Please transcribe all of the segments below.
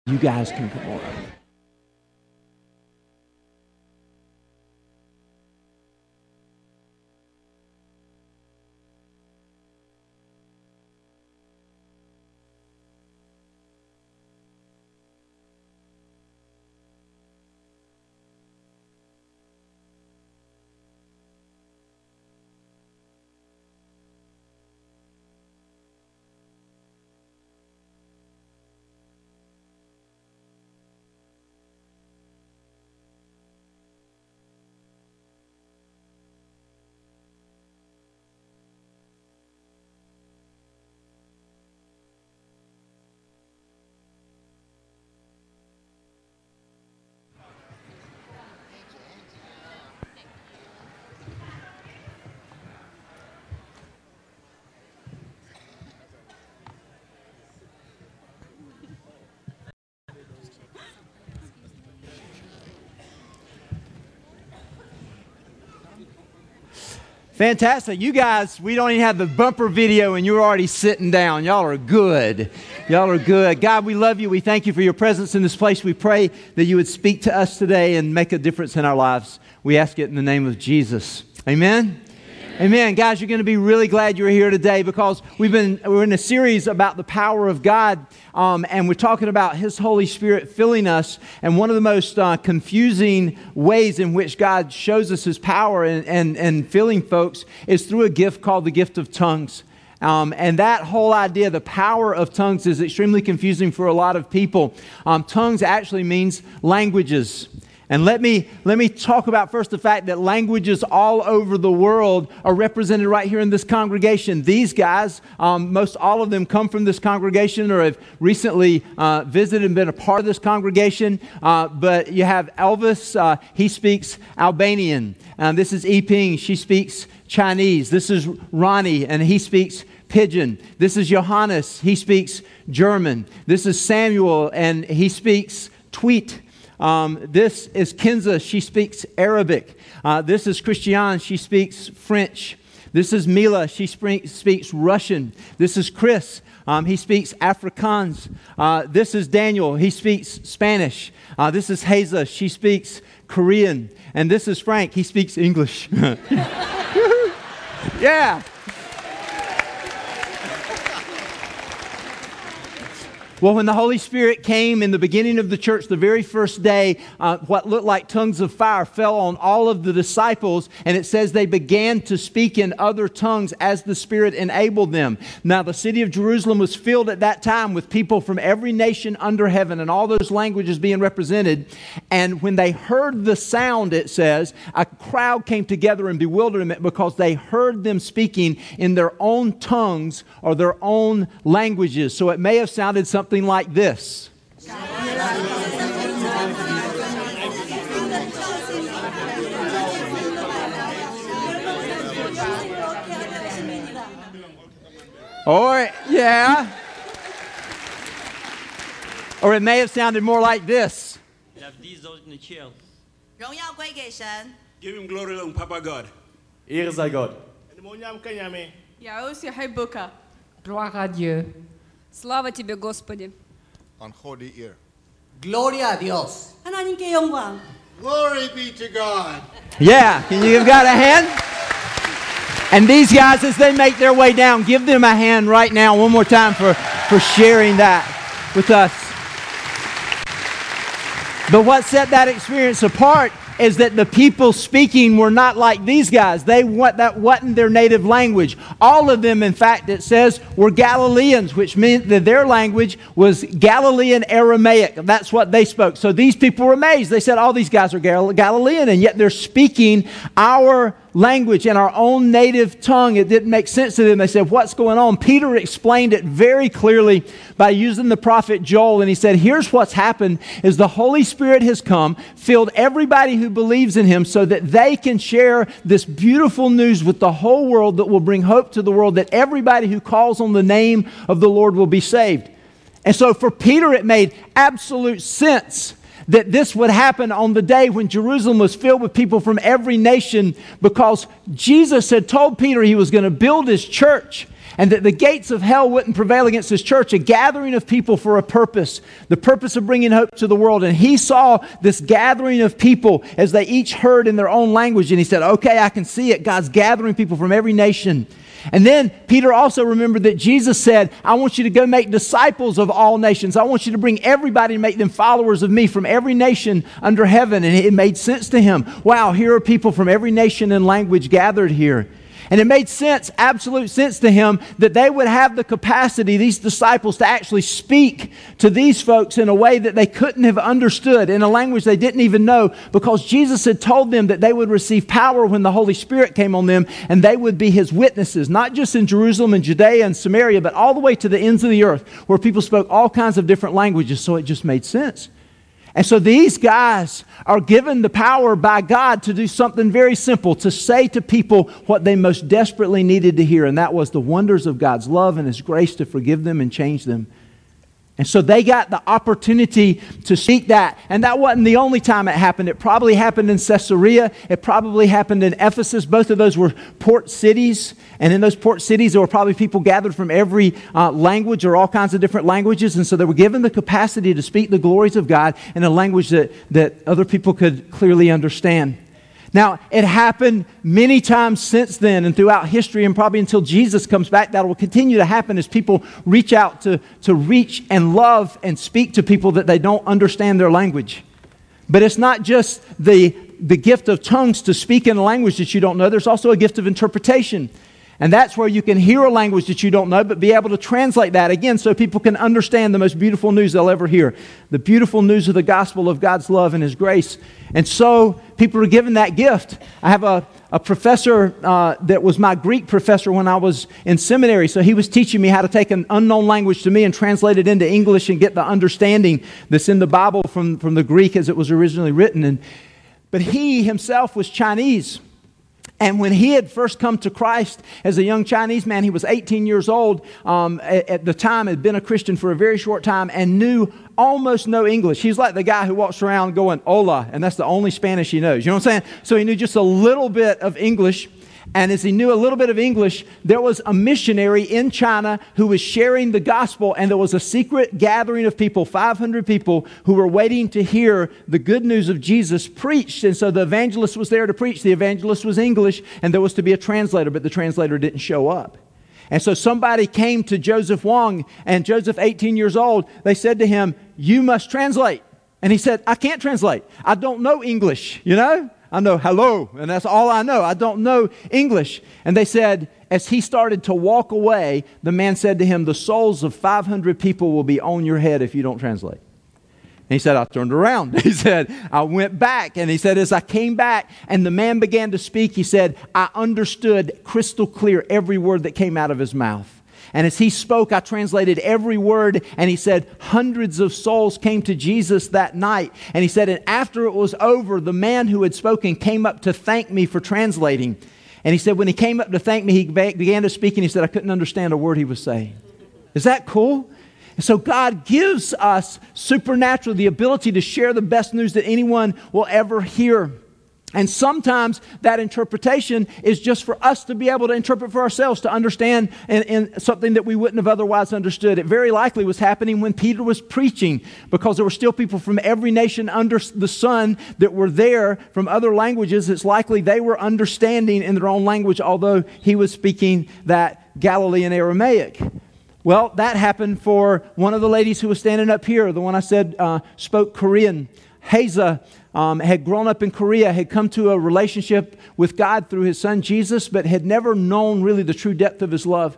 You guys can come on. Fantastic. You guys, we don't even have the bumper video and you're already sitting down. Y'all are good. Y'all are good. God, we love you. We thank you for your presence in this place. We pray that you would speak to us today and make a difference in our lives. We ask it in the name of Jesus. Amen. Amen. Guys, you're going to be really glad you're here today because we're in a series about the power of God, and we're talking about His Holy Spirit filling us. And one of the most confusing ways in which God shows us His power and filling folks is through a gift called the gift of tongues. And that whole idea, the power of tongues, is extremely confusing for a lot of people. Tongues actually means languages. And let me talk about first the fact that languages all over the world are represented right here in this congregation. These guys, most all of them come from this congregation or have recently visited and been a part of this congregation. But you have Elvis, he speaks Albanian. This is Yiping, she speaks Chinese. This is Ronnie, and he speaks Pidgin. This is Johannes, he speaks German. This is Samuel, and he speaks Tweet. This is Kenza, she speaks Arabic. This is Christiane, she speaks French. This is Mila, she speaks Russian. This is Chris, he speaks Afrikaans. This is Daniel, he speaks Spanish. This is Haza, she speaks Korean. And this is Frank, he speaks English. Yeah. Well, when the Holy Spirit came in the beginning of the church, the very first day, what looked like tongues of fire fell on all of the disciples, and it says they began to speak in other tongues as the Spirit enabled them. Now, the city of Jerusalem was filled at that time with people from every nation under heaven and all those languages being represented. And when they heard the sound, it says, a crowd came together in bewilderment because they heard them speaking in their own tongues or their own languages. So it may have sounded something like this. Or, yeah. Or it may have sounded more like this. Give him glory, Lord, Papa God. Ehre sei Gott. Gloire à Dieu. Слава тебе, Господи. Unholy ear. Gloria a Dios. 하나님께 영광. Glory be to God. Yeah, can you give God a hand? And these guys, as they make their way down, give them a hand right now one more time for sharing that with us. But what set that experience apart is that the people speaking were not like these guys. That wasn't their native language. All of them, in fact, it says, were Galileans, which meant that their language was Galilean Aramaic. That's what they spoke. So these people were amazed. They said, all these guys are Galilean, and yet they're speaking our language in our own native tongue. It didn't make sense to them. They said, what's going on? Peter explained it very clearly by using the prophet Joel, and he said, here's what's happened is the Holy Spirit has come, filled everybody who believes in Him so that they can share this beautiful news with the whole world that will bring hope to the world, that everybody who calls on the name of the Lord will be saved. And so for Peter, it made absolute sense that this would happen on the day when Jerusalem was filled with people from every nation, because Jesus had told Peter He was going to build His church. and that the gates of hell wouldn't prevail against his church, a gathering of people for a purpose, the purpose of bringing hope to the world. And he saw this gathering of people as they each heard in their own language, and he said, okay, I can see it. God's gathering people from every nation. And then Peter also remembered that Jesus said, I want you to go make disciples of all nations. I want you to bring everybody and make them followers of me from every nation under heaven. And it made sense to him. Wow, here are people from every nation and language gathered here. And it made sense, absolute sense to him, that they would have the capacity, these disciples, to actually speak to these folks in a way that they couldn't have understood, in a language they didn't even know, because Jesus had told them that they would receive power when the Holy Spirit came on them, and they would be His witnesses, not just in Jerusalem and Judea and Samaria, but all the way to the ends of the earth, where people spoke all kinds of different languages, so it just made sense. And so these guys are given the power by God to do something very simple, to say to people what they most desperately needed to hear, and that was the wonders of God's love and His grace to forgive them and change them. And so they got the opportunity to speak that. And that wasn't the only time it happened. It probably happened in Caesarea. It probably happened in Ephesus. Both of those were port cities. And in those port cities, there were probably people gathered from every language or all kinds of different languages. And so they were given the capacity to speak the glories of God in a language that other people could clearly understand. Now, it happened many times since then and throughout history, and probably until Jesus comes back, that will continue to happen as people reach out to reach and love and speak to people that they don't understand their language. But it's not just the gift of tongues to speak in a language that you don't know. There's also a gift of interpretation. And that's where you can hear a language that you don't know, but be able to translate that again so people can understand the most beautiful news they'll ever hear. The beautiful news of the gospel of God's love and His grace. And so people are given that gift. I have a professor that was my Greek professor when I was in seminary. So he was teaching me how to take an unknown language to me and translate it into English and get the understanding that's in the Bible from the Greek as it was originally written. But he himself was Chinese. And when he had first come to Christ as a young Chinese man, he was 18 years old at the time, had been a Christian for a very short time and knew almost no English. He's like the guy who walks around going, hola, and that's the only Spanish he knows. You know what I'm saying? So he knew just a little bit of English. And as he knew a little bit of English, there was a missionary in China who was sharing the gospel, and there was a secret gathering of people, 500 people, who were waiting to hear the good news of Jesus preached. And so the evangelist was there to preach. The evangelist was English, and there was to be a translator, but the translator didn't show up. And so somebody came to Joseph Wong, and Joseph, 18 years old, they said to him, you must translate. And he said, I can't translate. I don't know English, you know? I know hello, and that's all I know. I don't know English. And they said, as he started to walk away, the man said to him, the souls of 500 people will be on your head if you don't translate. And he said, I turned around. He said, I went back. And he said, as I came back and the man began to speak, he said, I understood crystal clear every word that came out of his mouth. And as he spoke, I translated every word. And he said, hundreds of souls came to Jesus that night. And he said, and after it was over, the man who had spoken came up to thank me for translating. And he said, when he came up to thank me, he began to speak. And he said, I couldn't understand a word he was saying. Is that cool? And so God gives us supernaturally the ability to share the best news that anyone will ever hear. And sometimes that interpretation is just for us to be able to interpret for ourselves, to understand in something that we wouldn't have otherwise understood. It very likely was happening when Peter was preaching, because there were still people from every nation under the sun that were there from other languages. It's likely they were understanding in their own language, although he was speaking that Galilean Aramaic. Well, that happened for one of the ladies who was standing up here, the one I said spoke Korean. Haza had grown up in Korea, had come to a relationship with God through his son Jesus, but had never known really the true depth of his love.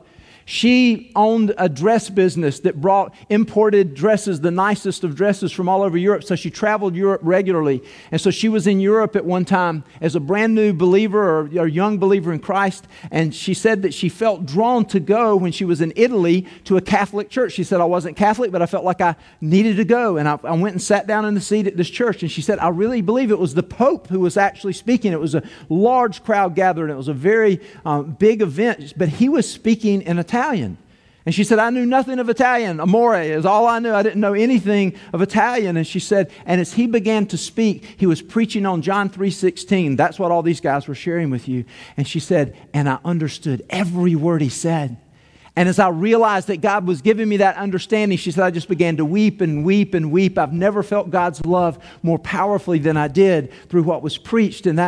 She owned a dress business that brought imported dresses, the nicest of dresses from all over Europe. So she traveled Europe regularly. And so she was in Europe at one time as a brand new believer or young believer in Christ. And she said that she felt drawn to go when she was in Italy to a Catholic church. She said, I wasn't Catholic, but I felt like I needed to go. And I went and sat down in the seat at this church. And she said, I really believe it was the Pope who was actually speaking. It was a large crowd gathered. It was a very big event. But he was speaking in Italian. And she said, I knew nothing of Italian. Amore is all I knew. I didn't know anything of Italian. And she said, and as he began to speak, he was preaching on John 3:16. That's what all these guys were sharing with you. And she said, and I understood every word he said. And as I realized that God was giving me that understanding, she said, I just began to weep and weep and weep. I've never felt God's love more powerfully than I did through what was preached. And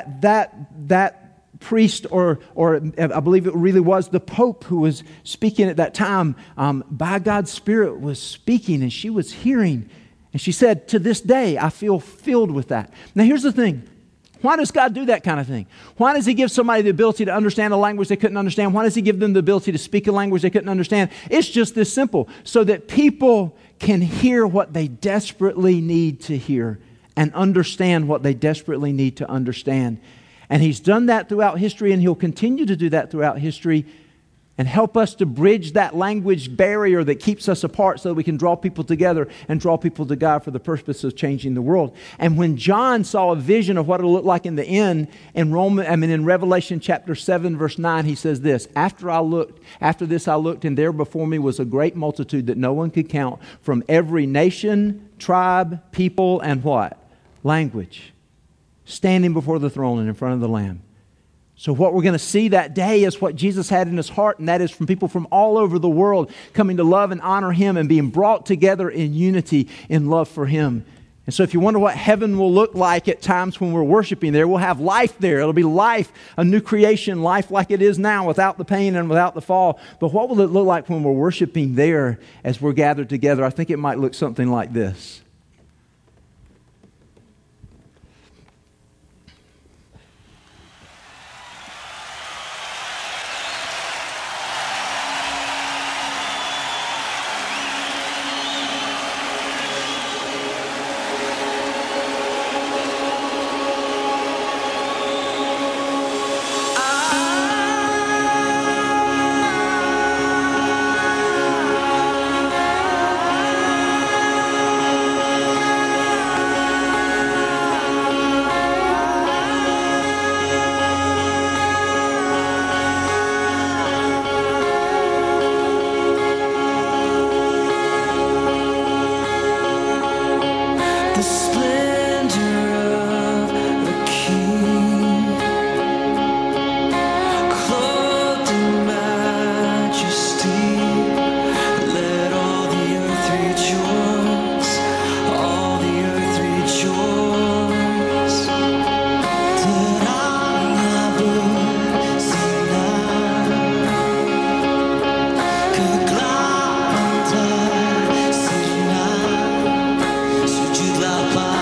that priest, or I believe it really was the Pope who was speaking at that time, by God's Spirit was speaking, and she was hearing. And she said, to this day, I feel filled with that. Now here's the thing. Why does God do that kind of thing? Why does He give somebody the ability to understand a language they couldn't understand? Why does He give them the ability to speak a language they couldn't understand? It's just this simple, so that people can hear what they desperately need to hear and understand what they desperately need to understand. And He's done that throughout history, and He'll continue to do that throughout history and help us to bridge that language barrier that keeps us apart so that we can draw people together and draw people to God for the purpose of changing the world. And when John saw a vision of what it'll look like in the end, in Revelation chapter 7, verse 9, he says this, After this I looked, and there before me was a great multitude that no one could count, from every nation, tribe, people, and what? Language, standing before the throne and in front of the Lamb. So what we're going to see that day is what Jesus had in His heart, and that is from people from all over the world coming to love and honor Him and being brought together in unity in love for Him. And so if you wonder what heaven will look like at times when we're worshiping there, we'll have life there. It'll be life, a new creation, life like it is now, without the pain and without the fall. But what will it look like when we're worshiping there as we're gathered together? I think it might look something like this. Sujudlah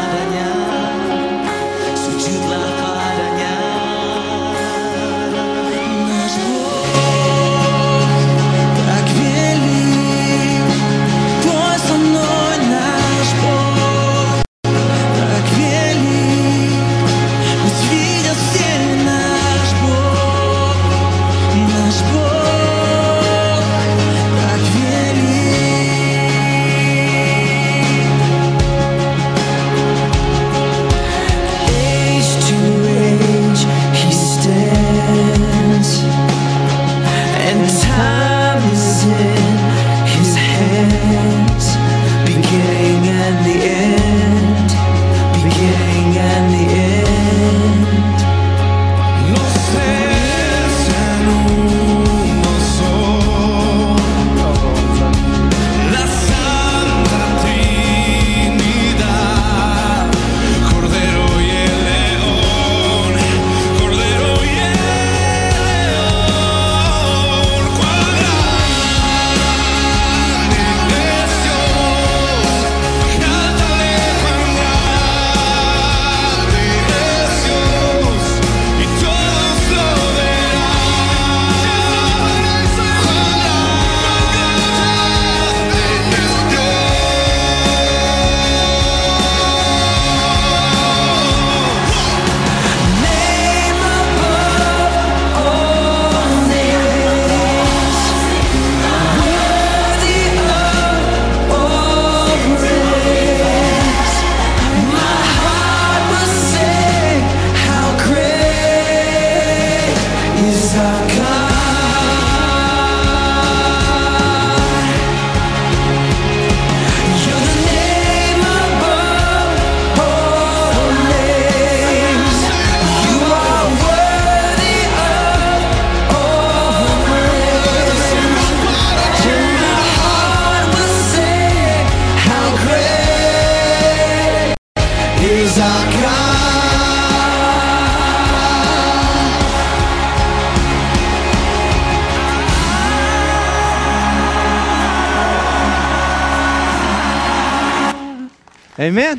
Amen.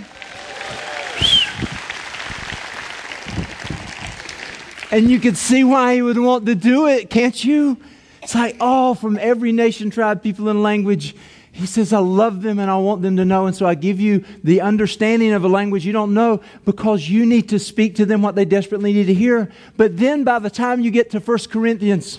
And you can see why he would want to do it, can't you? It's like, oh, from every nation, tribe, people, and language. He says, I love them and I want them to know. And so I give you the understanding of a language you don't know because you need to speak to them what they desperately need to hear. But then by the time you get to 1 Corinthians,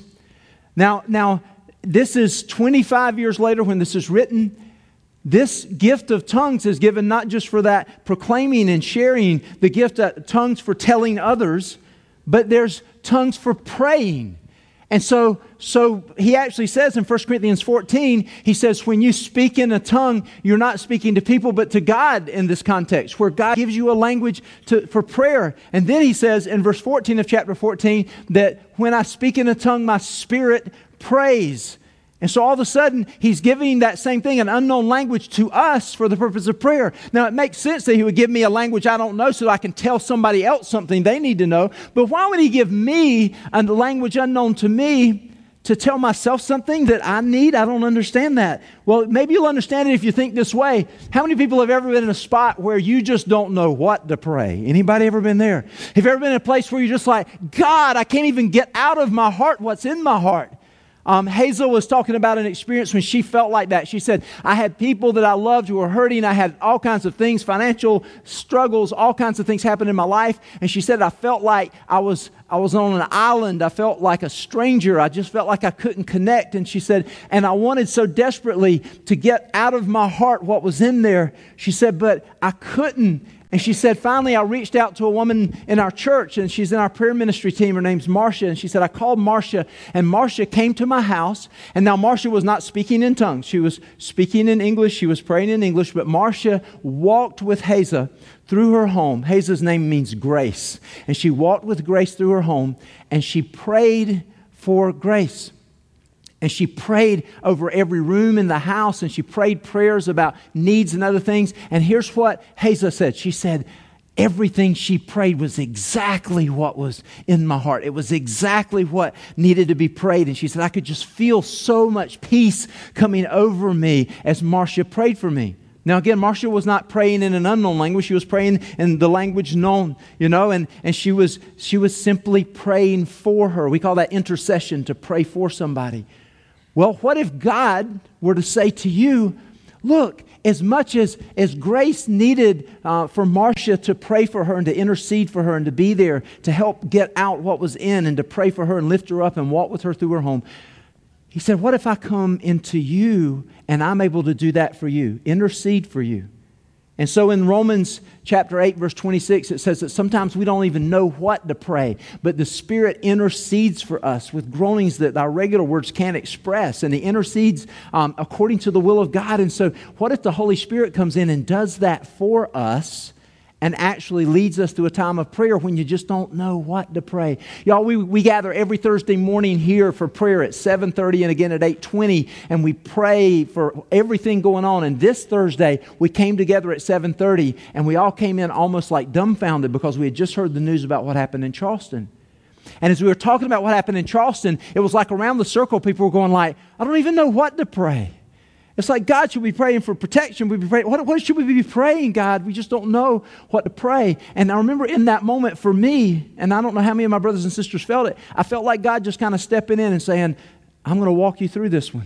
now this is 25 years later when this is written. This gift of tongues is given not just for that proclaiming and sharing, the gift of tongues for telling others, but there's tongues for praying. And so he actually says in 1 Corinthians 14, he says, when you speak in a tongue, you're not speaking to people, but to God in this context, where God gives you a language for prayer. And then he says in verse 14 of chapter 14, that when I speak in a tongue, my spirit prays. And so all of a sudden, he's giving that same thing, an unknown language, to us for the purpose of prayer. Now, it makes sense that he would give me a language I don't know so that I can tell somebody else something they need to know. But why would he give me a language unknown to me to tell myself something that I need? I don't understand that. Well, maybe you'll understand it if you think this way. How many people have ever been in a spot where you just don't know what to pray? Anybody ever been there? Have you ever been in a place where you're just like, God, I can't even get out of my heart what's in my heart? Hazel was talking about an experience when she felt like that. She said, I had people that I loved who were hurting. I had all kinds of things, financial struggles, all kinds of things happen in my life. And she said, I felt like I was on an island. I felt like a stranger. I just felt like I couldn't connect. And she said, and I wanted so desperately to get out of my heart what was in there. She said, but I couldn't. And she said, finally, I reached out to a woman in our church, and she's in our prayer ministry team. Her name's Marcia. And she said, I called Marcia, and Marcia came to my house. And now Marcia was not speaking in tongues. She was speaking in English. She was praying in English. But Marcia walked with Hazel through her home. Hazel's name means grace. And she walked with Grace through her home, and she prayed for Grace. And she prayed over every room in the house, and she prayed prayers about needs and other things. And here's what Hazel said. She said, everything she prayed was exactly what was in my heart. It was exactly what needed to be prayed. And she said, I could just feel so much peace coming over me as Marcia prayed for me. Now again, Marcia was not praying in an unknown language. She was praying in the language known, and she was simply praying for her. We call that intercession, to pray for somebody. Well, what if God were to say to you, look, as much as Grace needed for Marcia to pray for her and to intercede for her and to be there to help get out what was in and to pray for her and lift her up and walk with her through her home, he said, what if I come into you and I'm able to do that for you, intercede for you? And so in Romans chapter 8, verse 26, it says that sometimes we don't even know what to pray, but the Spirit intercedes for us with groanings that our regular words can't express. And He intercedes according to the will of God. And so what if the Holy Spirit comes in and does that for us and actually leads us to a time of prayer when you just don't know what to pray? Y'all, we gather every Thursday morning here for prayer at 7:30 and again at 8:20, and we pray for everything going on. And this Thursday, we came together at 7:30, and we all came in almost like dumbfounded because we had just heard the news about what happened in Charleston. And as we were talking about what happened in Charleston, it was like around the circle, people were going like, I don't even know what to pray. It's like, God, should we be praying for protection? Should we be praying? What should we be praying, God? We just don't know what to pray. And I remember in that moment for me, and I don't know how many of my brothers and sisters felt it, I felt like God just kind of stepping in and saying, I'm going to walk you through this one.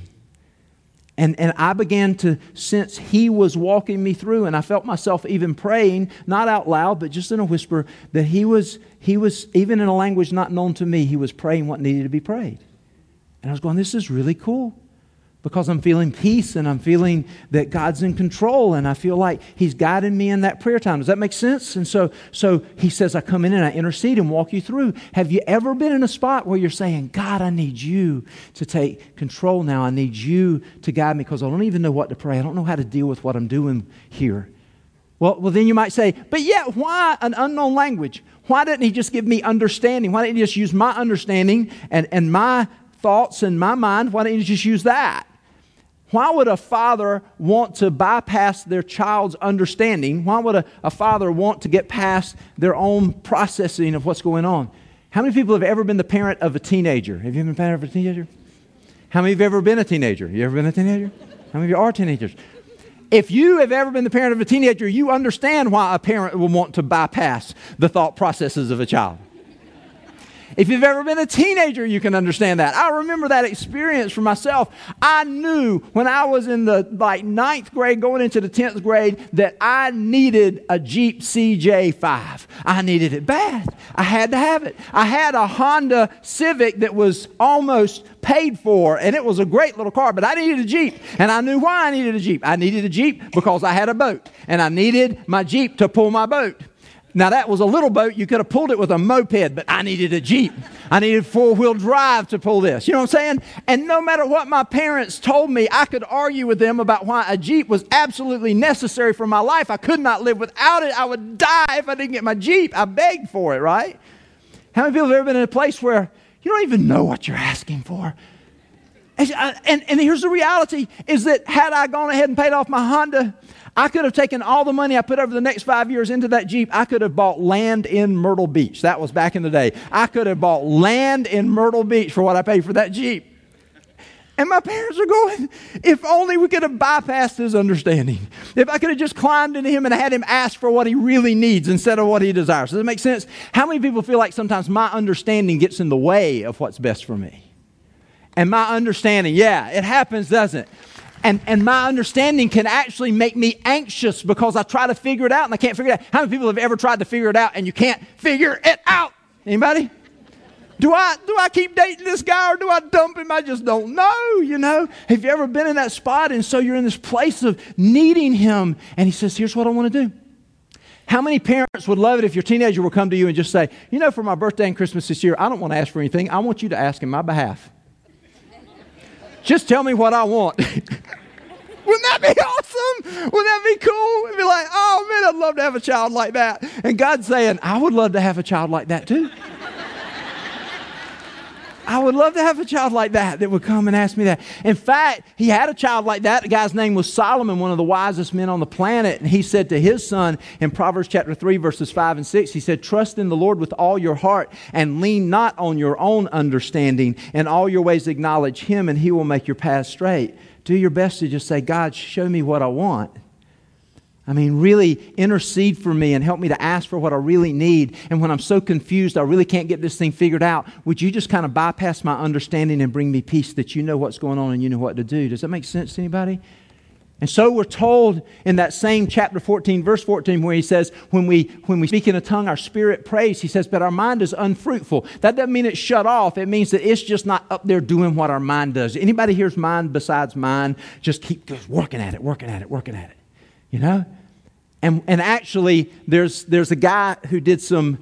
And I began to sense He was walking me through, and I felt myself even praying, not out loud, but just in a whisper, that He was even in a language not known to me, He was praying what needed to be prayed. And I was going, this is really cool. Because I'm feeling peace and I'm feeling that God's in control and I feel like He's guiding me in that prayer time. Does that make sense? And so He says, I come in and I intercede and walk you through. Have you ever been in a spot where you're saying, God, I need you to take control now. I need you to guide me because I don't even know what to pray. I don't know how to deal with what I'm doing here. Well, then you might say, but yet why an unknown language? Why didn't He just give me understanding? Why didn't He just use my understanding and my thoughts and my mind? Why didn't He just use that? Why would a father want to bypass their child's understanding? Why would a father want to get past their own processing of what's going on? How many people have ever been the parent of a teenager? Have you been the parent of a teenager? How many of you have ever been a teenager? You ever been a teenager? How many of you are teenagers? If you have ever been the parent of a teenager, you understand why a parent will want to bypass the thought processes of a child. If you've ever been a teenager, you can understand that. I remember that experience for myself. I knew when I was in the 9th grade going into the 10th grade that I needed a Jeep CJ5. I needed it bad. I had to have it. I had a Honda Civic that was almost paid for, and it was a great little car, but I needed a Jeep. And I knew why I needed a Jeep. I needed a Jeep because I had a boat, and I needed my Jeep to pull my boat. Now, that was a little boat. You could have pulled it with a moped, but I needed a Jeep. I needed 4-wheel drive to pull this. You know what I'm saying? And no matter what my parents told me, I could argue with them about why a Jeep was absolutely necessary for my life. I could not live without it. I would die if I didn't get my Jeep. I begged for it, right? How many people have ever been in a place where you don't even know what you're asking for? And here's the reality, is that had I gone ahead and paid off my Honda, I could have taken all the money I put over the next 5 years into that Jeep. I could have bought land in Myrtle Beach. That was back in the day. I could have bought land in Myrtle Beach for what I paid for that Jeep. And my parents are going, if only we could have bypassed his understanding. If I could have just climbed into him and had him ask for what he really needs instead of what he desires. Does that make sense? How many people feel like sometimes my understanding gets in the way of what's best for me? And my understanding, yeah, it happens, doesn't it? And my understanding can actually make me anxious because I try to figure it out and I can't figure it out. How many people have ever tried to figure it out and you can't figure it out? Anybody? Do I keep dating this guy or do I dump him? I just don't know, you know. Have you ever been in that spot and so you're in this place of needing him and he says, here's what I want to do. How many parents would love it if your teenager would come to you and just say, you know, for my birthday and Christmas this year, I don't want to ask for anything. I want you to ask in my behalf. Just tell me what I want. Wouldn't that be awesome? Wouldn't that be cool? It'd be like, oh man, I'd love to have a child like that. And God's saying, I would love to have a child like that too. I would love to have a child like that would come and ask me that. In fact, he had a child like that. The guy's name was Solomon, one of the wisest men on the planet. And he said to his son in Proverbs chapter 3, verses 5 and 6, he said, trust in the Lord with all your heart and lean not on your own understanding. In all your ways acknowledge him and he will make your path straight. Do your best to just say, God, show me what I want. I mean, really intercede for me and help me to ask for what I really need. And when I'm so confused, I really can't get this thing figured out, would you just kind of bypass my understanding and bring me peace that you know what's going on and you know what to do? Does that make sense to anybody? And so we're told in that same chapter 14, verse 14, where he says, when we speak in a tongue, our spirit prays, he says, but our mind is unfruitful. That doesn't mean it's shut off. It means that it's just not up there doing what our mind does. Anybody here's mind besides mine? Just keep working at it. You know? And actually, there's a guy who did some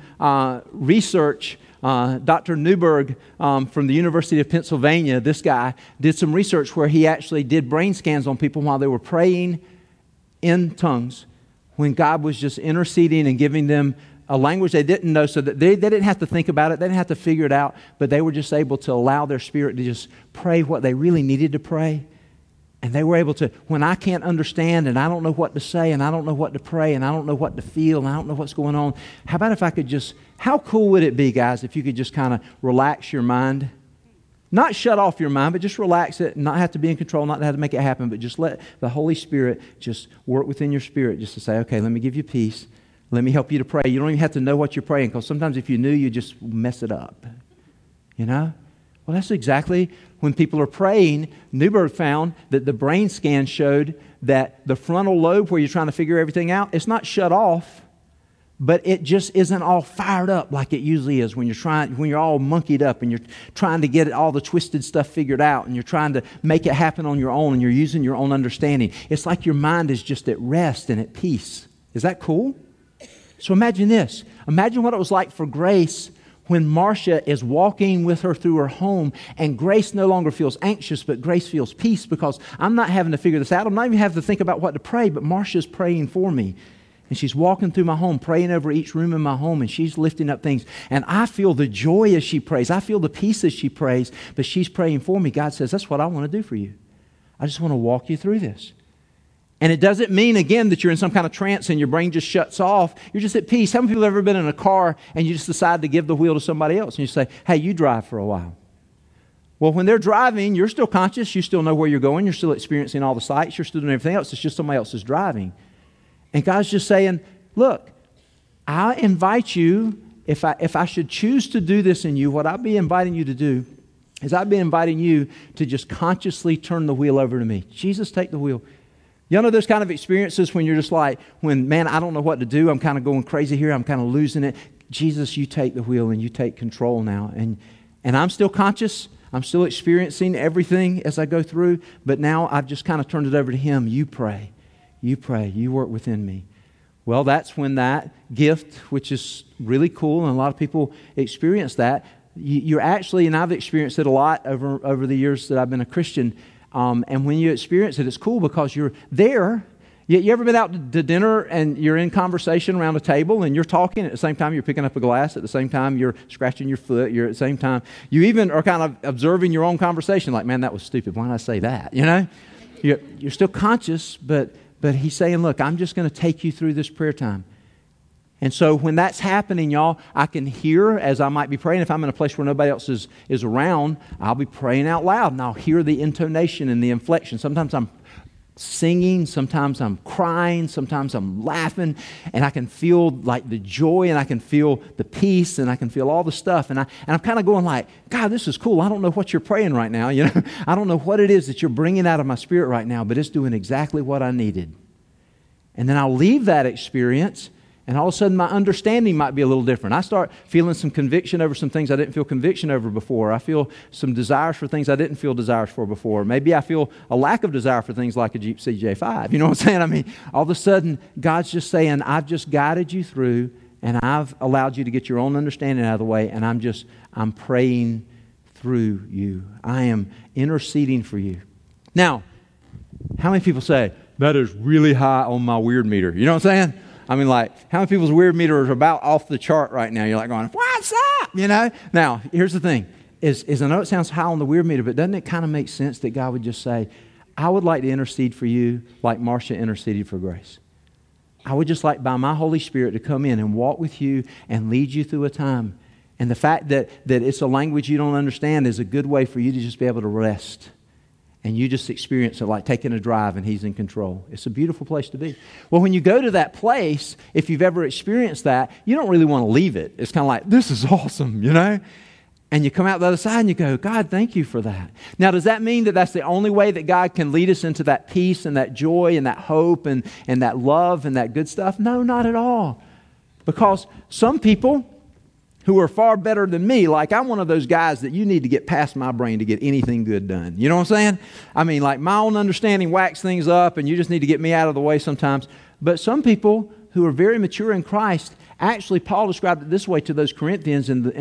research, Dr. Newberg from the University of Pennsylvania. This guy did some research where he actually did brain scans on people while they were praying in tongues when God was just interceding and giving them a language they didn't know, so that they didn't have to think about it, they didn't have to figure it out, but they were just able to allow their spirit to just pray what they really needed to pray. And they were able to, when I can't understand and I don't know what to say and I don't know what to pray and I don't know what to feel and I don't know what's going on, how about if I could just, how cool would it be, guys, if you could just kind of relax your mind? Not shut off your mind, but just relax it, not have to be in control, not have to make it happen, but just let the Holy Spirit just work within your spirit just to say, okay, let me give you peace. Let me help you to pray. You don't even have to know what you're praying, because sometimes if you knew, you just mess it up. You know? Well, that's exactly when people are praying. Newberg found that the brain scan showed that the frontal lobe, where you're trying to figure everything out, it's not shut off, but it just isn't all fired up like it usually is when you're all monkeyed up and you're trying to get all the twisted stuff figured out and you're trying to make it happen on your own and you're using your own understanding. It's like your mind is just at rest and at peace. Is that cool? So imagine this. Imagine what it was like for Grace when Marcia is walking with her through her home, and Grace no longer feels anxious, but Grace feels peace, because I'm not having to figure this out. I'm not even having to think about what to pray, but Marcia's praying for me. And she's walking through my home, praying over each room in my home, and she's lifting up things. And I feel the joy as she prays. I feel the peace as she prays, but she's praying for me. God says, that's what I want to do for you. I just want to walk you through this. And it doesn't mean, again, that you're in some kind of trance and your brain just shuts off. You're just at peace. How many people have ever been in a car and you just decide to give the wheel to somebody else? And you say, hey, you drive for a while. Well, when they're driving, you're still conscious. You still know where you're going. You're still experiencing all the sights. You're still doing everything else. It's just somebody else is driving. And God's just saying, look, I invite you, if I should choose to do this in you, what I'd be inviting you to do is I'd be inviting you to just consciously turn the wheel over to me. Jesus, take the wheel. Y'all know those kind of experiences when you're just like, man, I don't know what to do. I'm kind of going crazy here. I'm kind of losing it. Jesus, you take the wheel and you take control now. And I'm still conscious. I'm still experiencing everything as I go through. But now I've just kind of turned it over to Him. You pray. You pray. You work within me. Well, that's when that gift, which is really cool, and a lot of people experience that. You're actually, and I've experienced it a lot over the years that I've been a Christian. And when you experience it, it's cool because you're there. You ever been out to dinner and you're in conversation around a table and you're talking at the same time you're picking up a glass, at the same time you're scratching your foot, you're at the same time, you even are kind of observing your own conversation like, man, that was stupid. Why did I say that? You know? You're still conscious, but He's saying, look, I'm just going to take you through this prayer time. And so when that's happening, y'all, I can hear as I might be praying. If I'm in a place where nobody else is around, I'll be praying out loud and I'll hear the intonation and the inflection. Sometimes I'm singing, sometimes I'm crying, sometimes I'm laughing, and I can feel like the joy and I can feel the peace and I can feel all the stuff. And I'm kind of going like, God, this is cool. I don't know what you're praying right now. You know, I don't know what it is that you're bringing out of my spirit right now, but it's doing exactly what I needed. And then I'll leave that experience. And all of a sudden, my understanding might be a little different. I start feeling some conviction over some things I didn't feel conviction over before. I feel some desires for things I didn't feel desires for before. Maybe I feel a lack of desire for things like a Jeep CJ5. You know what I'm saying? I mean, all of a sudden, God's just saying, I've just guided you through, and I've allowed you to get your own understanding out of the way, and I'm praying through you. I am interceding for you. Now, how many people say, that is really high on my weird meter? You know what I'm saying? I mean, like, how many people's weird meter is about off the chart right now? You're like going, what's up? You know? Now, here's the thing. Is I know it sounds high on the weird meter, but doesn't it kind of make sense that God would just say, I would like to intercede for you like Marcia interceded for Grace. I would just like by my Holy Spirit to come in and walk with you and lead you through a time. And the fact that it's a language you don't understand is a good way for you to just be able to rest. And you just experience it like taking a drive and He's in control. It's a beautiful place to be. Well, when you go to that place, if you've ever experienced that, you don't really want to leave it. It's kind of like, this is awesome, you know? And you come out the other side and you go, God, thank you for that. Now, does that mean that that's the only way that God can lead us into that peace and that joy and that hope and that love and that good stuff? No, not at all. Because some people who are far better than me, like I'm one of those guys that you need to get past my brain to get anything good done. You know what I'm saying? I mean, like my own understanding whacks things up and you just need to get me out of the way sometimes. But some people who are very mature in Christ, actually Paul described it this way to those Corinthians in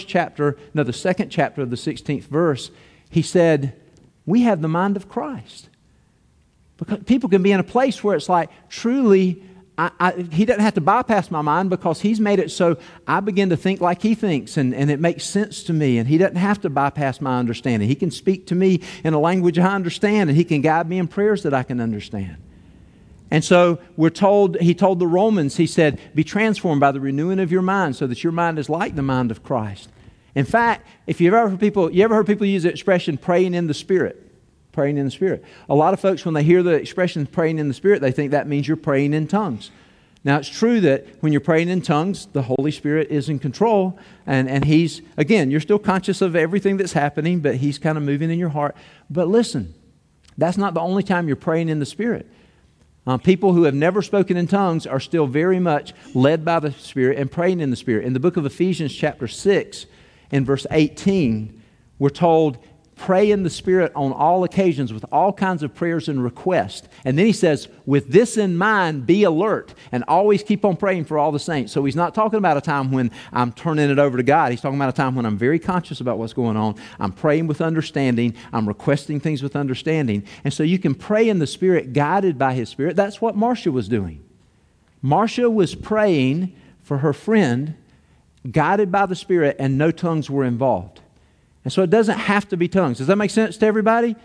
the second chapter of the 16th verse. He said, we have the mind of Christ. Because people can be in a place where it's like truly He doesn't have to bypass my mind because He's made it so I begin to think like He thinks and it makes sense to me, and He doesn't have to bypass my understanding. He can speak to me in a language I understand, and He can guide me in prayers that I can understand. And so He told the Romans, He said, be transformed by the renewing of your mind so that your mind is like the mind of Christ. In fact, if you ever heard people use the expression praying in the Spirit? Praying in the Spirit. A lot of folks, when they hear the expression praying in the Spirit, they think that means you're praying in tongues. Now, it's true that when you're praying in tongues, the Holy Spirit is in control. And He's, again, you're still conscious of everything that's happening, but He's kind of moving in your heart. But listen, that's not the only time you're praying in the Spirit. People who have never spoken in tongues are still very much led by the Spirit and praying in the Spirit. In the book of Ephesians chapter 6, in verse 18, we're told, pray in the Spirit on all occasions with all kinds of prayers and requests. And then he says, with this in mind, be alert and always keep on praying for all the saints. So he's not talking about a time when I'm turning it over to God. He's talking about a time when I'm very conscious about what's going on. I'm praying with understanding. I'm requesting things with understanding. And so you can pray in the Spirit, guided by His Spirit. That's what Marcia was doing. Marcia was praying for her friend, guided by the Spirit, and no tongues were involved. And so it doesn't have to be tongues. Does that make sense to everybody?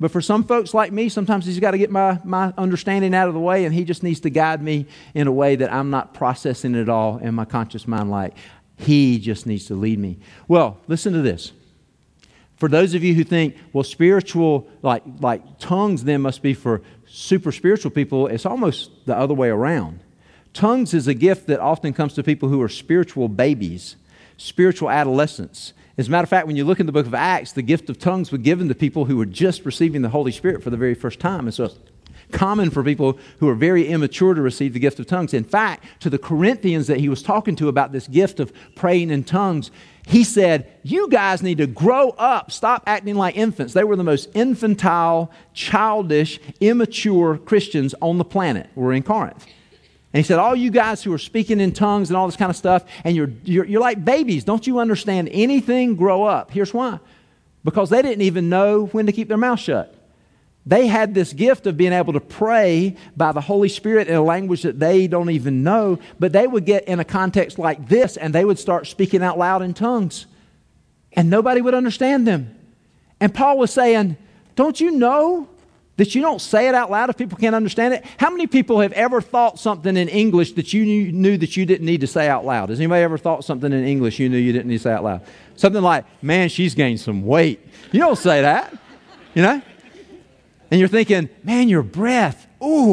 But for some folks like me, sometimes He's got to get my understanding out of the way, and He just needs to guide me in a way that I'm not processing it all in my conscious mind. Like, He just needs to lead me. Well, listen to this. For those of you who think, well, spiritual, like tongues then must be for super spiritual people, it's almost the other way around. Tongues is a gift that often comes to people who are spiritual babies, spiritual adolescents. As a matter of fact, when you look in the book of Acts, the gift of tongues was given to people who were just receiving the Holy Spirit for the very first time. And so it's common for people who are very immature to receive the gift of tongues. In fact, to the Corinthians that he was talking to about this gift of praying in tongues, he said, you guys need to grow up. Stop acting like infants. They were the most infantile, childish, immature Christians on the planet were in Corinth. And he said, all you guys who are speaking in tongues and all this kind of stuff, and you're like babies. Don't you understand anything? Grow up. Here's why. Because they didn't even know when to keep their mouth shut. They had this gift of being able to pray by the Holy Spirit in a language that they don't even know, but they would get in a context like this, and they would start speaking out loud in tongues, and nobody would understand them. And Paul was saying, don't you know that you don't say it out loud if people can't understand it? How many people have ever thought something in English that you knew that you didn't need to say out loud? Has anybody ever thought something in English you knew you didn't need to say out loud? Something like, man, she's gained some weight. You don't say that, you know? And you're thinking, man, your breath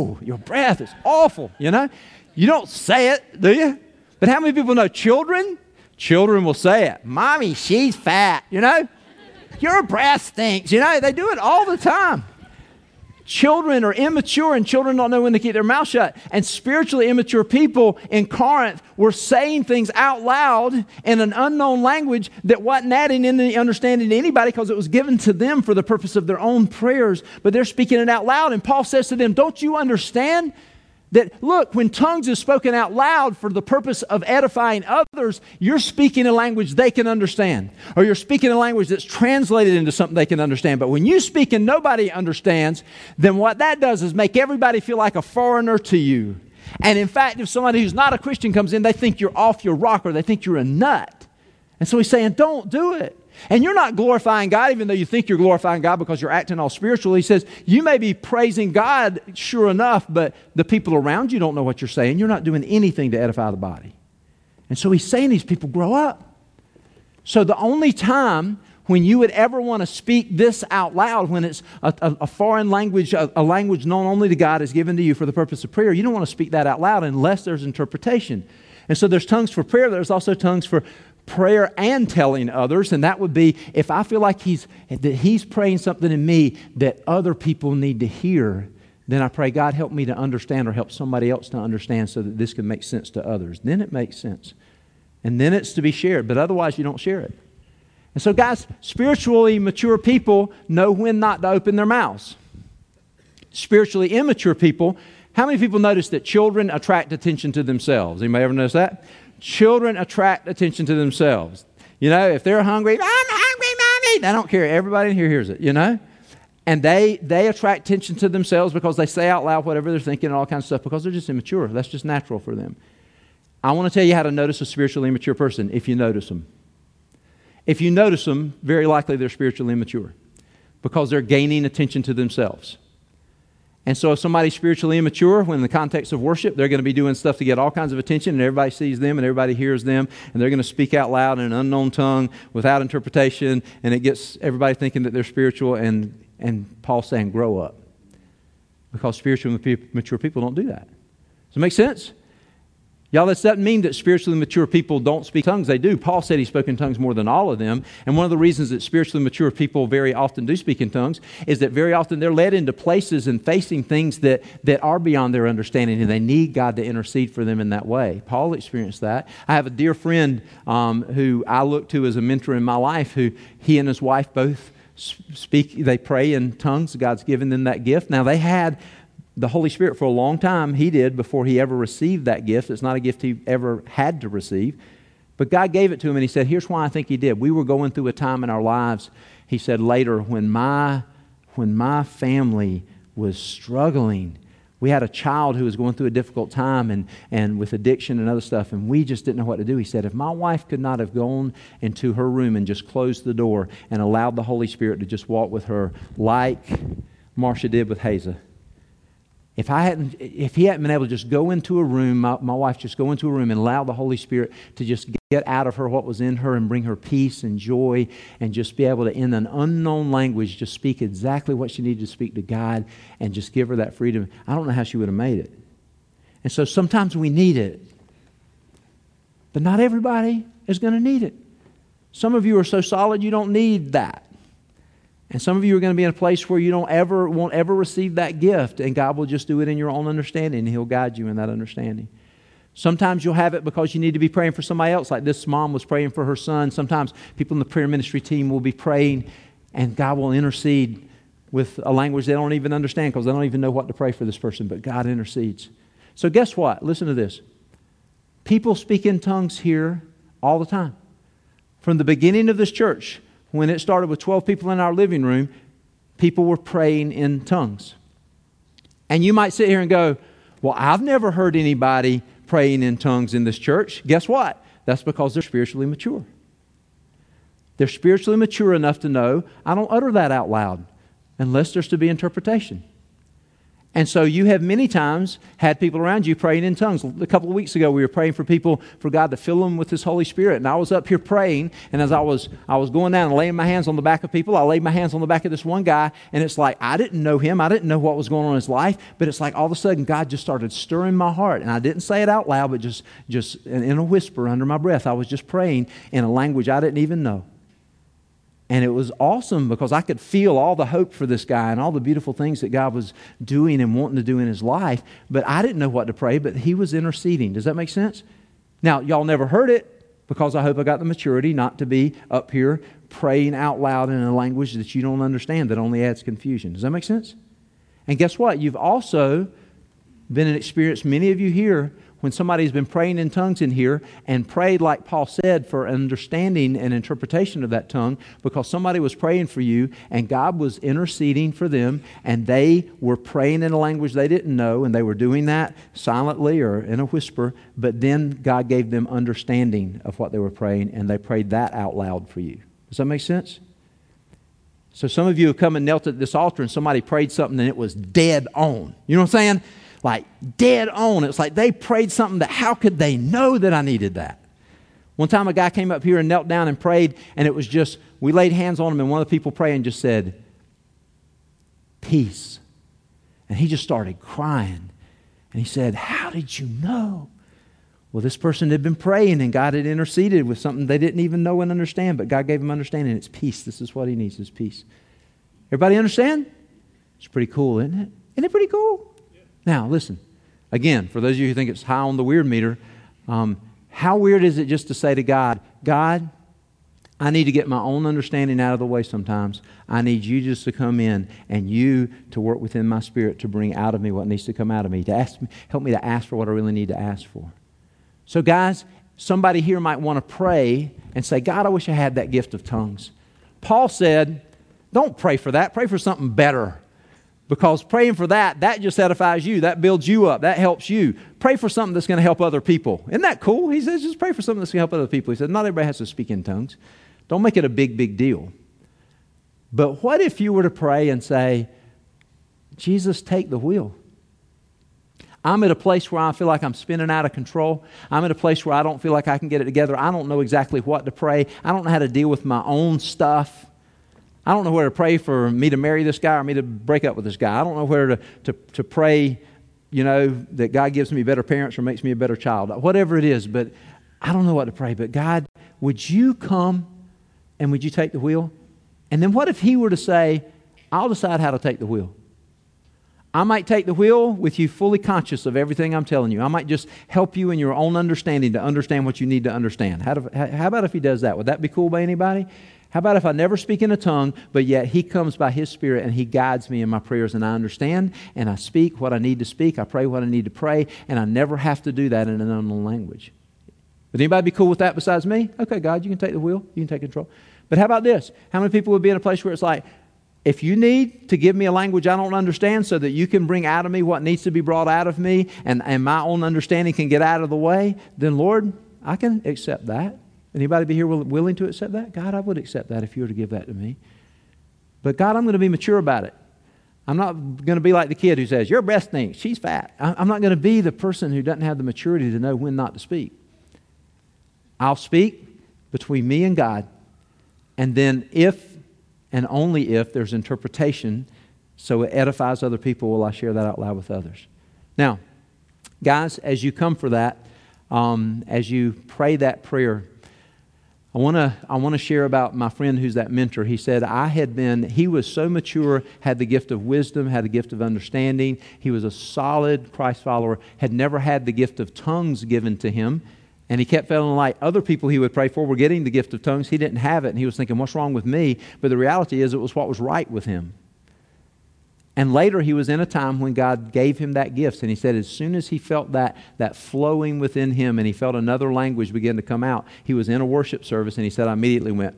is awful, you know? You don't say it, do you? But how many people know children? Children will say it. Mommy, she's fat, you know? Your breath stinks, you know? They do it all the time. Children are immature, and children don't know when to keep their mouth shut. And spiritually immature people in Corinth were saying things out loud in an unknown language that wasn't adding any understanding to anybody because it was given to them for the purpose of their own prayers. But they're speaking it out loud. And Paul says to them, don't you understand that, look, when tongues is spoken out loud for the purpose of edifying others, you're speaking a language they can understand. Or you're speaking a language that's translated into something they can understand. But when you speak and nobody understands, then what that does is make everybody feel like a foreigner to you. And in fact, if somebody who's not a Christian comes in, they think you're off your rocker. They think you're a nut. And so he's saying, don't do it. And you're not glorifying God, even though you think you're glorifying God because you're acting all spiritual. He says, you may be praising God, sure enough, but the people around you don't know what you're saying. You're not doing anything to edify the body. And so he's saying these people grow up. So the only time when you would ever want to speak this out loud, when it's a foreign language, a language known only to God is given to you for the purpose of prayer, you don't want to speak that out loud unless there's interpretation. And so there's tongues for prayer. There's also tongues for prayer and telling others, and that would be if I feel like he's praying something in me that other people need to hear, then I pray, God, help me to understand or help somebody else to understand so that this can make sense to others. Then it makes sense. And then it's to be shared, but otherwise you don't share it. And so guys, spiritually mature people know when not to open their mouths. Spiritually immature people, how many people notice that children attract attention to themselves? Anybody ever notice that? Children attract attention to themselves. You know, if they're hungry, I'm hungry, Mommy. They don't care. Everybody in here hears it, you know? And they attract attention to themselves because they say out loud whatever they're thinking and all kinds of stuff because they're just immature. That's just natural for them. I want to tell you how to notice a spiritually immature person if you notice them. If you notice them, very likely they're spiritually immature because they're gaining attention to themselves. And so if somebody's spiritually immature, when in the context of worship, they're going to be doing stuff to get all kinds of attention, and everybody sees them and everybody hears them, and they're going to speak out loud in an unknown tongue without interpretation, and it gets everybody thinking that they're spiritual, and Paul's saying, grow up. Because spiritually mature people don't do that. Does it make sense? Y'all, that doesn't mean that spiritually mature people don't speak tongues. They do. Paul said he spoke in tongues more than all of them. And one of the reasons that spiritually mature people very often do speak in tongues is that very often they're led into places and facing things that are beyond their understanding, and they need God to intercede for them in that way. Paul experienced that. I have a dear friend who I look to as a mentor in my life, who he and his wife both speak, they pray in tongues. God's given them that gift. Now, they had the Holy Spirit for a long time. He did before he ever received that gift. It's not a gift he ever had to receive. But God gave it to him, and he said, here's why I think he did. We were going through a time in our lives, he said later, when my family was struggling We had a child who was going through a difficult time and with addiction and other stuff, and we just didn't know what to do. He said, if my wife could not have gone into her room and just closed the door and allowed the Holy Spirit to just walk with her like Marcia did with Haza, if he hadn't been able to just go into a room, my wife just go into a room and allow the Holy Spirit to just get out of her what was in her and bring her peace and joy and just be able to, in an unknown language, just speak exactly what she needed to speak to God and just give her that freedom, I don't know how she would have made it. And so sometimes we need it. But not everybody is going to need it. Some of you are so solid you don't need that. And some of you are going to be in a place where you won't ever receive that gift, and God will just do it in your own understanding, and He'll guide you in that understanding. Sometimes you'll have it because you need to be praying for somebody else, like this mom was praying for her son. Sometimes people in the prayer ministry team will be praying, and God will intercede with a language they don't even understand because they don't even know what to pray for this person, but God intercedes. So guess what? Listen to this. People speak in tongues here all the time. From the beginning of this church, when it started with 12 people in our living room, people were praying in tongues. And you might sit here and go, well, I've never heard anybody praying in tongues in this church. Guess what? That's because they're spiritually mature. They're spiritually mature enough to know, I don't utter that out loud unless there's to be interpretation. And so you have many times had people around you praying in tongues. A couple of weeks ago, we were praying for people, for God to fill them with His Holy Spirit. And I was up here praying, and as I was going down and laying my hands on the back of people, I laid my hands on the back of this one guy, and it's like, I didn't know him. I didn't know what was going on in his life, but it's like all of a sudden God just started stirring my heart. And I didn't say it out loud, but just in a whisper under my breath, I was just praying in a language I didn't even know. And it was awesome because I could feel all the hope for this guy and all the beautiful things that God was doing and wanting to do in his life. But I didn't know what to pray, but He was interceding. Does that make sense? Now, y'all never heard it because I hope I got the maturity not to be up here praying out loud in a language that you don't understand that only adds confusion. Does that make sense? And guess what? You've also been an experience, many of you here, when somebody's been praying in tongues in here and prayed, like Paul said, for understanding and interpretation of that tongue because somebody was praying for you and God was interceding for them and they were praying in a language they didn't know and they were doing that silently or in a whisper, but then God gave them understanding of what they were praying and they prayed that out loud for you. Does that make sense? So some of you have come and knelt at this altar and somebody prayed something and it was dead on. You know what I'm saying? Like dead on. It's like they prayed something that how could they know that I needed that? One time a guy came up here and knelt down and prayed and it was just, we laid hands on him and one of the people praying just said, peace. And he just started crying. And he said, how did you know? Well, this person had been praying and God had interceded with something they didn't even know and understand, but God gave him understanding. It's peace. This is what he needs, is peace. Everybody understand? It's pretty cool, isn't it? Isn't it pretty cool? Now, listen, again, for those of you who think it's high on the weird meter, how weird is it just to say to God, God, I need to get my own understanding out of the way sometimes. I need you just to come in and you to work within my spirit to bring out of me what needs to come out of me, to ask me, help me to ask for what I really need to ask for. So guys, somebody here might want to pray and say, God, I wish I had that gift of tongues. Paul said, don't pray for that. Pray for something better. Because praying for that just edifies you. That builds you up. That helps you. Pray for something that's going to help other people. Isn't that cool? He says, just pray for something that's going to help other people. He said, not everybody has to speak in tongues. Don't make it a big deal. But what if you were to pray and say, Jesus, take the wheel. I'm at a place where I feel like I'm spinning out of control. I'm at a place where I don't feel like I can get it together. I don't know exactly what to pray. I don't know how to deal with my own stuff. I don't know where to pray for me to marry this guy or me to break up with this guy. I don't know where to pray, that God gives me better parents or makes me a better child. Whatever it is, but I don't know what to pray. But God, would you come and would you take the wheel? And then what if He were to say, I'll decide how to take the wheel. I might take the wheel with you fully conscious of everything I'm telling you. I might just help you in your own understanding to understand what you need to understand. How about if He does that? Would that be cool by anybody? How about if I never speak in a tongue, but yet He comes by His Spirit and He guides me in my prayers and I understand and I speak what I need to speak, I pray what I need to pray, and I never have to do that in an unknown language. Would anybody be cool with that besides me? Okay, God, you can take the wheel. You can take control. But how about this? How many people would be in a place where it's like, If you need to give me a language I don't understand so that you can bring out of me what needs to be brought out of me and my own understanding can get out of the way, then Lord, I can accept that. Anybody be here willing to accept that? God, I would accept that if you were to give that to me. But God, I'm going to be mature about it. I'm not going to be like the kid who says, your breast stinks, she's fat. I'm not going to be the person who doesn't have the maturity to know when not to speak. I'll speak between me and God. And then if and only if there's interpretation, so it edifies other people, will I share that out loud with others. Now, guys, as you come for that, as you pray that prayer, I want to share about my friend who's that mentor. He said, he was so mature, had the gift of wisdom, had the gift of understanding. He was a solid Christ follower, had never had the gift of tongues given to him. And he kept feeling like other people he would pray for were getting the gift of tongues. He didn't have it. And he was thinking, what's wrong with me? But the reality is it was what was right with him. And later he was in a time when God gave him that gift. And he said as soon as he felt that flowing within him and he felt another language begin to come out, he was in a worship service and he said, I immediately went.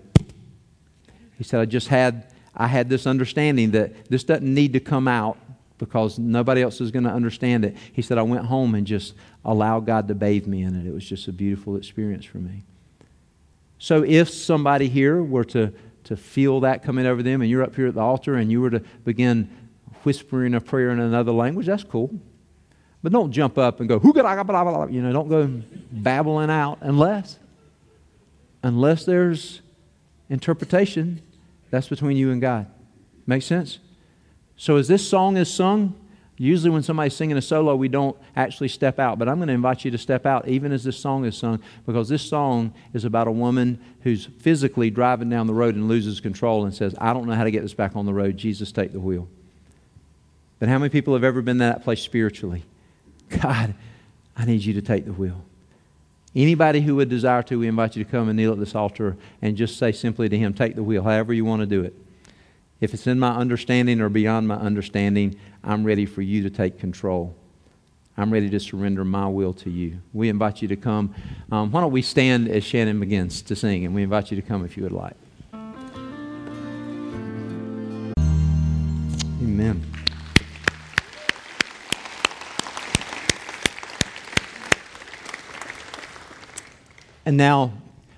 He said, I had this understanding that this doesn't need to come out because nobody else is going to understand it. He said, I went home and just allowed God to bathe me in it. It was just a beautiful experience for me. So if somebody here were to feel that coming over them and you're up here at the altar and you were to begin whispering a prayer in another language, that's cool. But don't jump up and go, don't go babbling out unless there's interpretation. That's between you and God. Make sense? So as this song is sung, usually when somebody's singing a solo, we don't actually step out. But I'm going to invite you to step out even as this song is sung, because this song is about a woman who's physically driving down the road and loses control and says, I don't know how to get this back on the road. Jesus, take the wheel. But how many people have ever been in that place spiritually? God, I need you to take the wheel. Anybody who would desire to, we invite you to come and kneel at this altar and just say simply to Him, take the wheel, however you want to do it. If it's in my understanding or beyond my understanding, I'm ready for you to take control. I'm ready to surrender my will to you. We invite you to come. Why don't we stand as Shannon begins to sing, and we invite you to come if you would like. Amen. And now,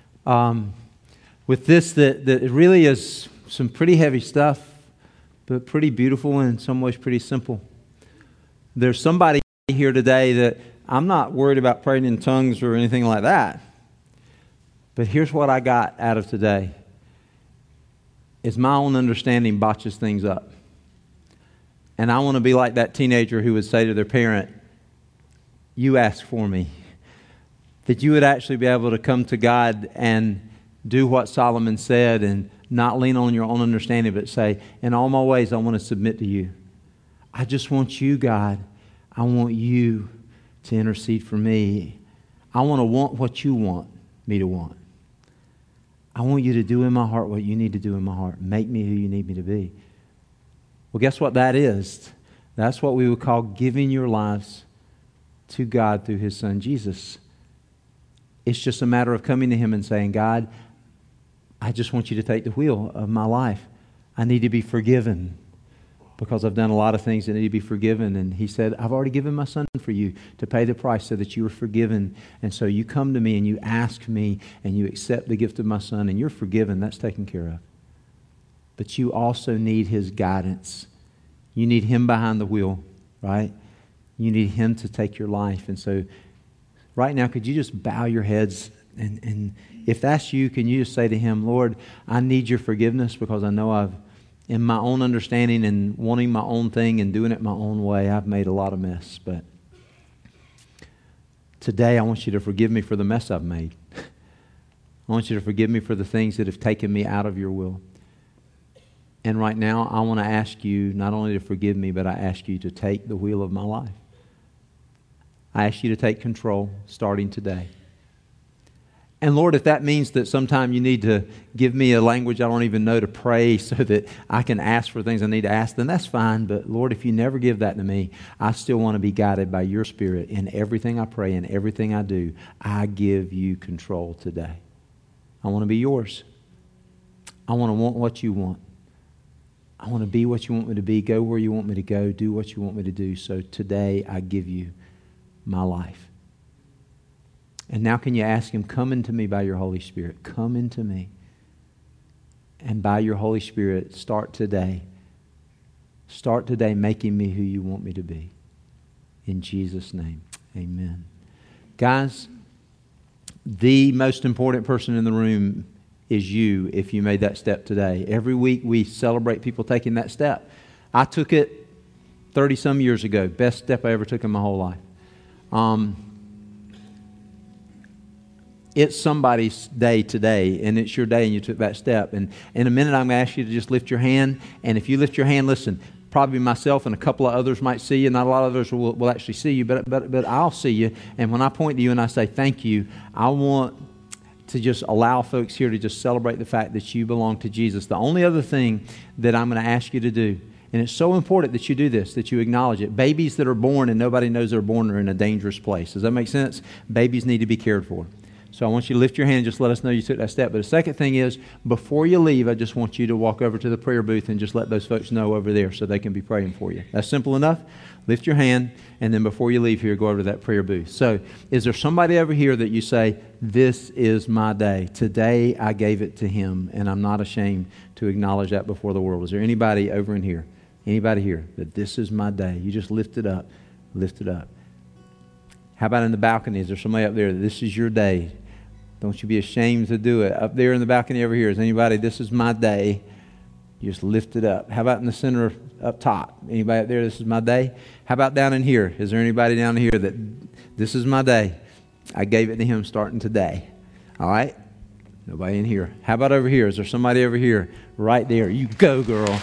with this, that it really is some pretty heavy stuff, but pretty beautiful and in some ways pretty simple. There's somebody here today that I'm not worried about praying in tongues or anything like that. But here's what I got out of today. Is my own understanding botches things up. And I want to be like that teenager who would say to their parent, you ask for me. That you would actually be able to come to God and do what Solomon said and not lean on your own understanding, but say, in all my ways, I want to submit to you. I just want you, God. I want you to intercede for me. I want to want what you want me to want. I want you to do in my heart what you need to do in my heart. Make me who you need me to be. Well, guess what that is? That's what we would call giving your lives to God through His Son, Jesus. It's just a matter of coming to Him and saying, God, I just want you to take the wheel of my life. I need to be forgiven because I've done a lot of things that need to be forgiven. And He said, I've already given my Son for you to pay the price so that you are forgiven. And so you come to me and you ask me and you accept the gift of my Son and you're forgiven. That's taken care of. But you also need His guidance. You need Him behind the wheel, right? You need Him to take your life. And so right now, could you just bow your heads? And if that's you, can you just say to Him, Lord, I need your forgiveness because I know I've, in my own understanding and wanting my own thing and doing it my own way, I've made a lot of mess. But today I want you to forgive me for the mess I've made. I want you to forgive me for the things that have taken me out of your will. And right now, I want to ask you not only to forgive me, but I ask you to take the wheel of my life. I ask you to take control starting today. And Lord, if that means that sometime you need to give me a language I don't even know to pray so that I can ask for things I need to ask, then that's fine. But Lord, if you never give that to me, I still want to be guided by your Spirit in everything I pray and everything I do. I give you control today. I want to be yours. I want to want what you want. I want to be what you want me to be, go where you want me to go, do what you want me to do. So today I give you my life. And now can you ask him, come into me by your Holy Spirit. Come into me. And by your Holy Spirit, start today. Start today making me who you want me to be. In Jesus' name, amen. Guys, the most important person in the room is you if you made that step today. Every week we celebrate people taking that step. I took it 30-some years ago. Best step I ever took in my whole life. It's somebody's day today, and it's your day, and you took that step. And in a minute, I'm going to ask you to just lift your hand. And if you lift your hand, listen, probably myself and a couple of others might see you. Not a lot of others will actually see you, but I'll see you. And when I point to you and I say thank you, I want to just allow folks here to just celebrate the fact that you belong to Jesus. The only other thing that I'm going to ask you to do, and it's so important that you do this, that you acknowledge it. Babies that are born and nobody knows they're born are in a dangerous place. Does that make sense? Babies need to be cared for. So I want you to lift your hand and just let us know you took that step. But the second thing is, before you leave, I just want you to walk over to the prayer booth and just let those folks know over there so they can be praying for you. That's simple enough. Lift your hand, and then before you leave here, go over to that prayer booth. So is there somebody over here that you say, this is my day. Today I gave it to him, and I'm not ashamed to acknowledge that before the world. Is there anybody over in here, anybody here, that this is my day? You just lift it up. Lift it up. How about in the balcony? Is there somebody up there that this is your day? Don't you be ashamed to do it. Up there in the balcony over here, is anybody, this is my day? You just lift it up. How about in the center up top? Anybody up there, this is my day? How about down in here? Is there anybody down here that this is my day? I gave it to him starting today. All right? Nobody in here. How about over here? Is there somebody over here? Right there. You go, girl.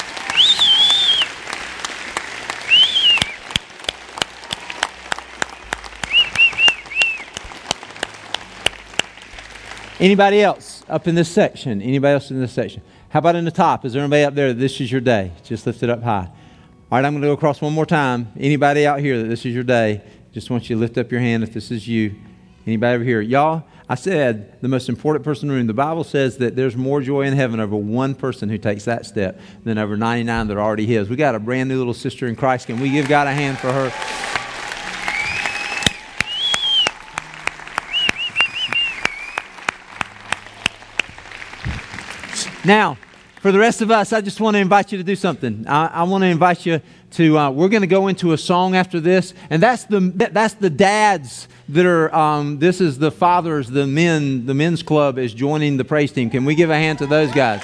Anybody else up in this section? Anybody else in this section? How about in the top? Is there anybody up there that this is your day? Just lift it up high. All right, I'm going to go across one more time. Anybody out here that this is your day? Just want you to lift up your hand if this is you. Anybody over here? Y'all, I said the most important person in the room. The Bible says that there's more joy in heaven over one person who takes that step than over 99 that are already his. We got a brand new little sister in Christ. Can we give God a hand for her? Now, for the rest of us, I just want to invite you to do something. I want to invite you to, we're going to go into a song after this, and that's the dads that are, this is the fathers, the men's club is joining the praise team. Can we give a hand to those guys?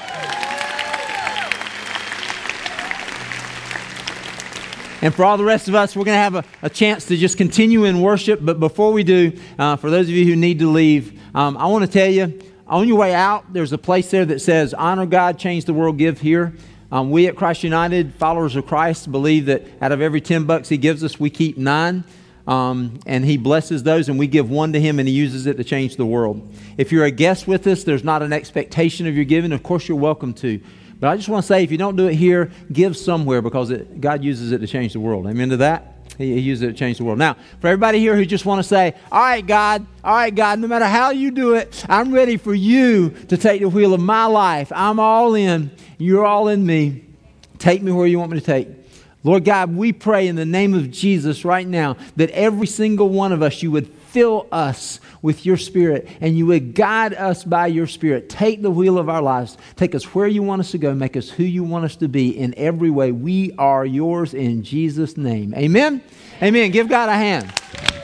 And for all the rest of us, we're going to have a chance to just continue in worship. But before we do, for those of you who need to leave, I want to tell you, on your way out, there's a place there that says, honor God, change the world, give here. We at Christ United, followers of Christ, believe that out of every $10 He gives us, we keep 9. And He blesses those, and we give 1 to Him, and He uses it to change the world. If you're a guest with us, there's not an expectation of your giving. Of course, you're welcome to. But I just want to say, if you don't do it here, give somewhere, because God uses it to change the world. Amen to that? He uses it to change the world. Now, for everybody here who just want to say, all right, God, no matter how you do it, I'm ready for you to take the wheel of my life. I'm all in. You're all in me. Take me where you want me to take. Lord God, we pray in the name of Jesus right now that every single one of us, you would fill us with your Spirit, and you would guide us by your Spirit. Take the wheel of our lives. Take us where you want us to go. Make us who you want us to be in every way. We are yours in Jesus' name. Amen? Amen. Give God a hand.